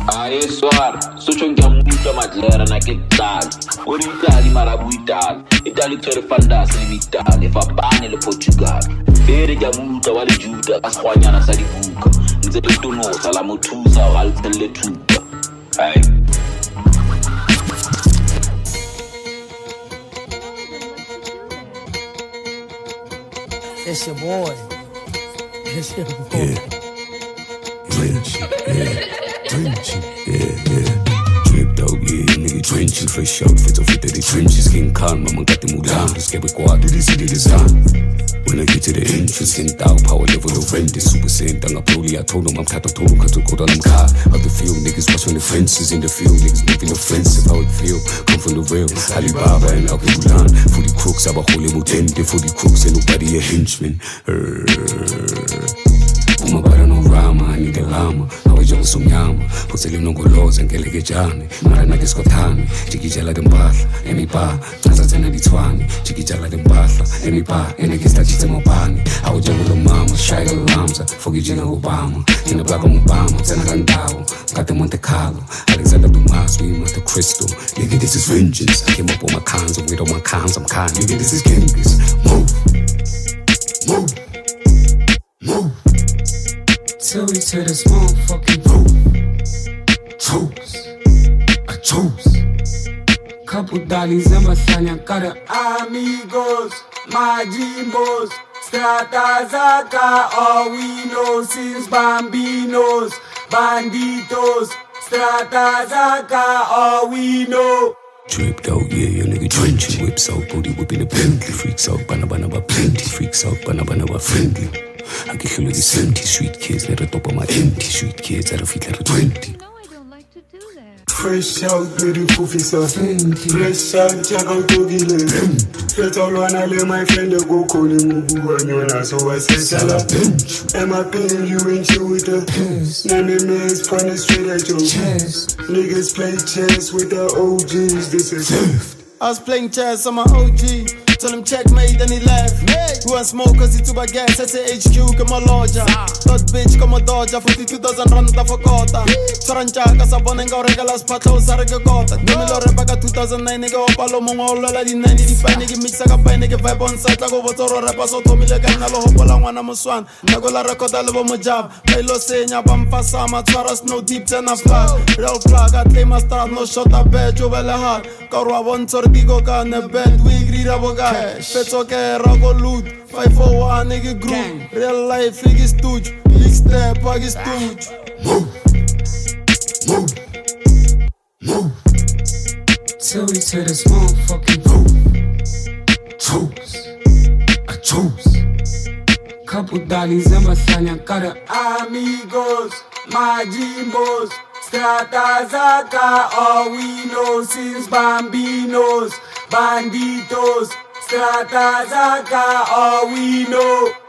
Aye swar, sucho ngiyamuta madlera naketali. Uri Itali marabu Itali. Itali tore fandasi ni Itali. Efabane le Portugal. Bere ngiyamuta wale Juda kaskwanyana salivuka. Nze tunosa la mutusa walitele tuka. Aye. It's your boy. It's your boy. Yeah. Drenchy, yeah. Drip dog, yeah, nigga drenchy. Fresh out, fit of the trenches. King Khan, mama got the mood down. Just get it quad, did see the design. When I get to the entrance, in down power level of rent is super sent. I'm a I told them I'm cut to total, cut to go down, I'm car. Out the field, niggas watching the fences in the field, niggas making offensive. How it feel, come from the real. Alibaba and Al Bulan. For the crooks, I'm a holy mutente. For the crooks, and nobody a henchman. Uma bara no rama, I need a lama. Hawaja usumyama, hoteli nongoloza ngeleke jani. Mara nakiskotani, chikijala dembahla, emipa, naza tena ditwani. Chikijala dembahla, emipa, enekista chite mopani. Hawaja ulo mama, shaya lamza, fogijina Obama. Tina black on Obama, tena gandawo, got Monte Carlo. Alexander Dumas, we Monte Cristo. Nigga, this is vengeance. I came up on my cons, and with all my cons, I'm kind. Nigga, this is Genghis. Move. Till we to this motherfucking roof. I chose. Couple dollies in my son, I got amigos, majimbos, strata zaka, all we know since bambinos, banditos, strata zaka, all we know. Dripped out, yeah, your nigga drenchy. Whips out, booty whipping a Bentley. Freaks out, banaba plenty. Freaks out, banaba friendly. I get him with these empty street kids. Let it top of my empty street kids. I don't feel like a 20. No, I don't like to do that. Fresh out, beautiful officer. Fresh out, check out Togile. Fresh out, one I let my friend go call him Mubuanyona. So I said, Shala. Am I paying you in with the name is funny straight at your chest. Niggas play chess with the OGs. This is I was playing chess on my OG. Tell him checkmate and he left. Who want smoke cause he too bad gas. I say HQ come a lodger. That bitch come a dodger. 42,000 rand I forgot. Sarancha kasabon and go regalas patlo saragota. Dumilo rebaga 2009 nigga opalo mongola la di 95 nigga mix aga pa nigga vibe on site lago botoro repaso to mile kana lo hopola wana muswan. Nago la rekoda lebo mo job. Bailo senya bam fasama twaras no deep ten a flag. Real flag at lay my start no shot a bed jovele hard. Karwa bon sordigo ka ne bed we grira boga. Feto ke rago loot 501 nigga group. Real life figgy stooge. Big step pagi stooge. Move. Till we to this motherfucking roof. I chose. Couple dollies in my son, I got amigos, majimbos, strata zaka, all we know since bambinos, banditos, strata zaka, all we know.